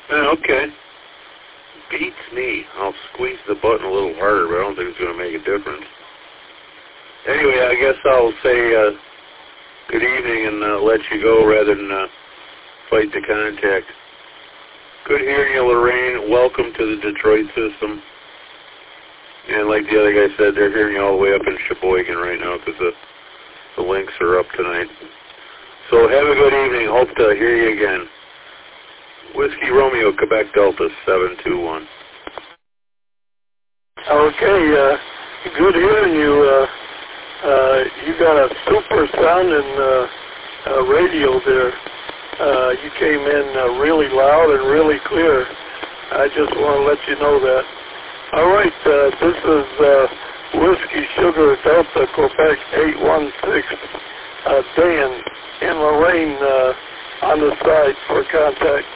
Okay. Beats me. I'll squeeze the button a little harder, but I don't think it's going to make a difference. Anyway, I guess I'll say good evening and let you go rather than fight the contact. Good hearing you, Lorraine. Welcome to the Detroit system. And like the other guy said, they're hearing you all the way up in Sheboygan right now because the links are up tonight. So have a good evening. Hope to hear you again. Whiskey Romeo, Quebec Delta 721. Okay, good hearing you. You got a super sounding radio there. You came in really loud and really clear. I just want to let you know that. All right, this is Whiskey Sugar Delta Quebec 816. Dan in Lorraine on the side for contact.